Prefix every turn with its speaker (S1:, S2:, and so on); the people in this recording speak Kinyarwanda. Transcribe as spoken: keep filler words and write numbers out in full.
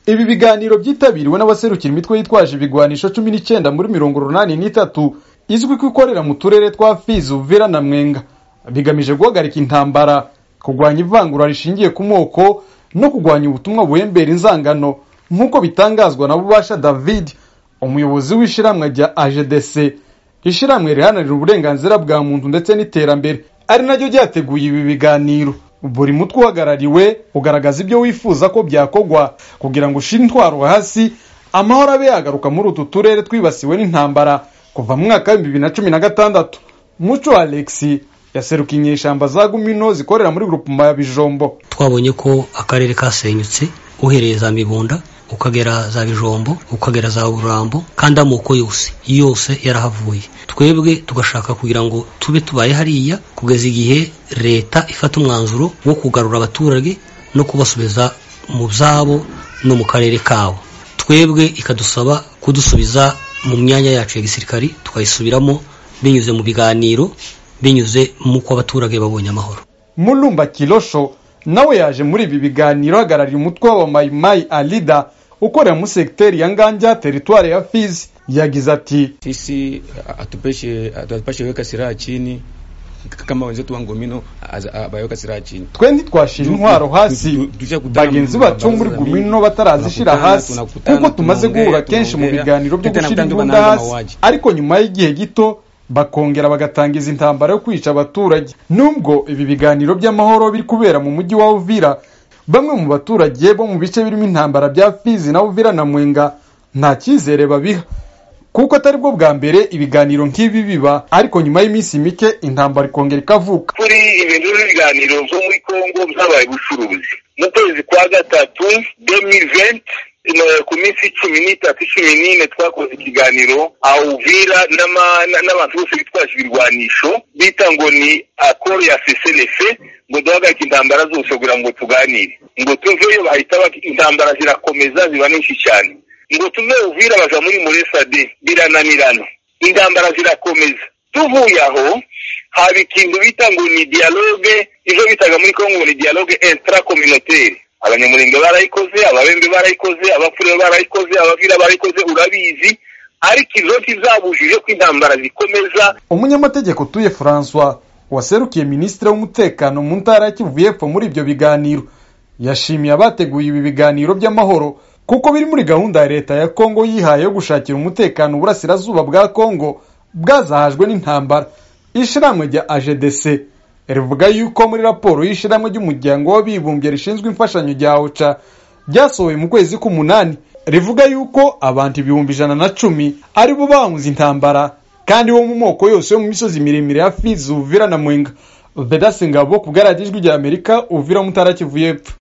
S1: Ibi biganiro byitabiriwe n'abaserukira imitwe yitwaje ibigwanisho cumi n'icyenda muri mirongo runani n'itatu izwi ko ikorera mu turere twa Fizi, Uvira na Mwenga, bigamije guhagarika intambara, kugwanya ivangura rishingiye ku moko no kugwanya ubutumwa buhembera inzangano, nk'uko bitangazwa na Bubasha David, umuyobozi w'ishiramwe rya A G D C, ishiramwe riharanira uburenganzira bwa muntu ndetse n'iterambere, ari naryo ryateguye ibi biganiro. Buri mutwe uhagarariwe ugaragaza ibyo wifuza ko byakogwa kugira ngo ushire intwaro hasi, amahoro abe yagaruka muri utu turere twibasiwe n'intambara kuva mu mwaka wa bibiri na cumi na gatandatu. Muco Alexi yaseruka inyeshamba za Gumino zikorera muri groupement ya Bijombo.
S2: Twabonye ko akarere kasenyutse uhereye za Mibunda ukagera za Bijombo ukagera za Urambo, kandi amoko yose yose yarahavuye. Twebwe tugashaka kugira ngo tube tubaye hariya kugeza igihe leta ifata umwanzuro wo kugarura abaturage no kubasubiza mu byabo no mu karere kawo. Twebwe ikadusaba kudusubiza mu myanya yacu ya gisirikari, tukayisubiramo binyuze mu biganiro, binyuze mu ko abaturage babonye amahoro.
S1: Mulumba Kilosho nawe yaje muri ibi biganiro ahagarariye umutwe wa Mai Mai Alida ukorera mu sekteri ya Nganja, teritwari ya Fizi. Yagize ati,
S3: sisi atupeshe atupeshe weka silaha chini kama wenzetu wa Gumino bayeka silaha chini.
S1: Twe ntitwashira intwaro hasi, bagenzi bacu muri Gumino batarazishira hasi, kuko tumaze guhura kenshi mu biganiro byo gushira imbunda hasi, ariko nyuma y'igihe gito bakongera bagatangiza intambara yo kwica abaturage. Nubwo ibi biganiro by'amahoro biri kubera mu mujyi wa Uvira, bamwe mu baturage bo mu bice birimo intambara bya Fizi na Uvira na Mwenga nta cyizere babiha, kuko atari bwo bwa mbere ibiganiro nk'ibi biba, ariko nyuma y'iminsi mike intambara ikongera ikavuka.
S4: Kuri ibintu by'ibiganiro byo muri Kongo byabaye bucuruzi mu kwezi kwa gatatu twenty twenty, ku minsi cumi n'itatu cumi n'ine twakoze ikiganiro Uvira n'abantu bose bitwaje ibirwanisho bita ngo ni akoro ya C C L F, ngo duhagarike intambara zose kugira ngo tuganire, ngo tuveyo. Bahita intambara zirakomeza ziba nyinshi cyane, ngo tuve Uvira baja muri Muresade birananirana, intambara zirakomeza. Tuvuye aho haba ikintu bita ngo ni dialogue, ivyo bitaga muri Kongo ni dialogue intracommunautaire. Abanyamulenge barayikoze, ababembe barayikoze, abafure barayikoze, abavira barayikoze, urabizi, ariko izo kizabujije ko intambara zikomeza.
S1: Umunyamategeko Tuye François waserukiye ministre w'umutekano mu ntara ya Kivu y'Epfo muri ibyo biganiro yashimiye abateguye ibi biganiro by'amahoro, kuko biri muri gahunda ya leta ya Kongo yihaye yo gushakira umutekano uburasirazuba bwa Kongo bwazahajwe n'intambara. Ishiramwe rya A G D C rivuga yuko muri raporo y'ishiramwe ry'umuryango w'abibumbye rishinzwe imfashanyo rya O C A ryasohoye mu kwezi k'umunani, rivuga yuko abantu ibihumbi ijana na cumi ari bo bahunze intambara, kandi bo mu moko yose yo mu misozi miremire ya Fizi, Uvira na Mwenga. Bedasingabo ku bw'Ijwi rya Amerika, Uvira mu ntara ya Kivu y'Epfo.